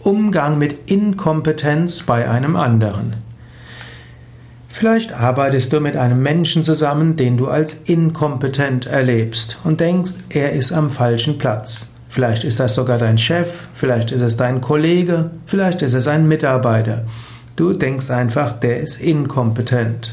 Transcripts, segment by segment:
Umgang mit Inkompetenz bei einem anderen. Vielleicht arbeitest du mit einem Menschen zusammen, den du als inkompetent erlebst und denkst, er ist am falschen Platz. Vielleicht ist das sogar dein Chef, vielleicht ist es dein Kollege, vielleicht ist es ein Mitarbeiter. Du denkst einfach, der ist inkompetent.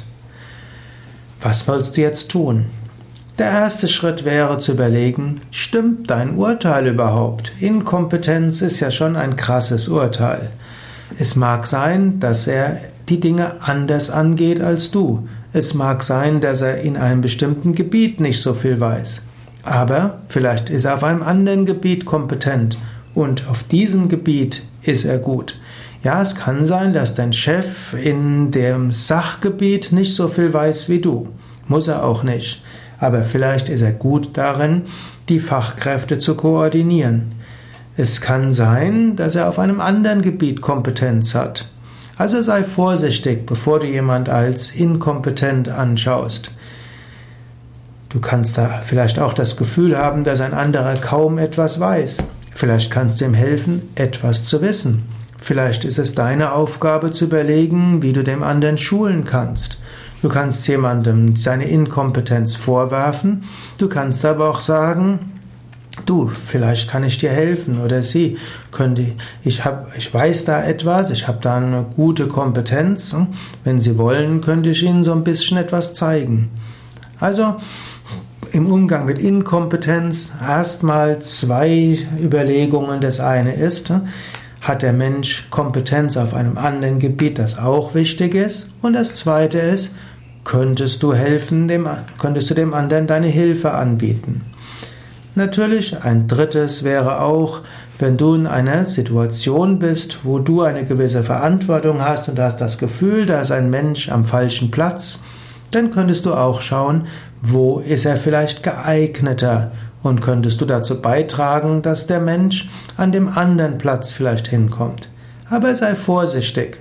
Was sollst du jetzt tun? Der erste Schritt wäre zu überlegen, stimmt dein Urteil überhaupt? Inkompetenz ist ja schon ein krasses Urteil. Es mag sein, dass er die Dinge anders angeht als du. Es mag sein, dass er in einem bestimmten Gebiet nicht so viel weiß. Aber vielleicht ist er auf einem anderen Gebiet kompetent und auf diesem Gebiet ist er gut. Ja, es kann sein, dass dein Chef in dem Sachgebiet nicht so viel weiß wie du. Muss er auch nicht. Aber vielleicht ist er gut darin, die Fachkräfte zu koordinieren. Es kann sein, dass er auf einem anderen Gebiet Kompetenz hat. Also sei vorsichtig, bevor du jemand als inkompetent anschaust. Du kannst da vielleicht auch das Gefühl haben, dass ein anderer kaum etwas weiß. Vielleicht kannst du ihm helfen, etwas zu wissen. Vielleicht ist es deine Aufgabe zu überlegen, wie du dem anderen schulen kannst. Du kannst jemandem seine Inkompetenz vorwerfen, du kannst aber auch sagen, du, vielleicht kann ich dir helfen oder sie könnte, ich weiß da etwas, ich habe da eine gute Kompetenz, wenn Sie wollen, könnte ich Ihnen so ein bisschen etwas zeigen. Also im Umgang mit Inkompetenz erstmal zwei Überlegungen. Das eine ist, hat der Mensch Kompetenz auf einem anderen Gebiet, das auch wichtig ist? Und das zweite ist, könntest du dem anderen deine Hilfe anbieten? Natürlich, ein drittes wäre auch, wenn du in einer Situation bist, wo du eine gewisse Verantwortung hast und hast das Gefühl, da ist ein Mensch am falschen Platz, dann könntest du auch schauen, wo ist er vielleicht geeigneter und könntest du dazu beitragen, dass der Mensch an dem anderen Platz vielleicht hinkommt. Aber sei vorsichtig.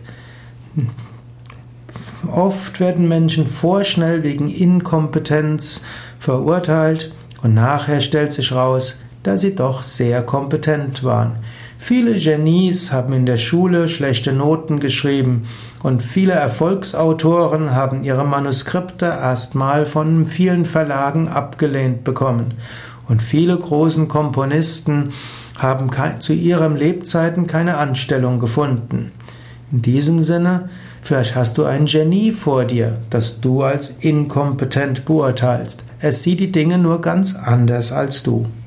Oft werden Menschen vorschnell wegen Inkompetenz verurteilt und nachher stellt sich raus, dass sie doch sehr kompetent waren. Viele Genies haben in der Schule schlechte Noten geschrieben und viele Erfolgsautoren haben ihre Manuskripte erstmal von vielen Verlagen abgelehnt bekommen. Und viele großen Komponisten haben zu ihren Lebzeiten keine Anstellung gefunden. In diesem Sinne, vielleicht hast du ein Genie vor dir, das du als inkompetent beurteilst. Es sieht die Dinge nur ganz anders als du.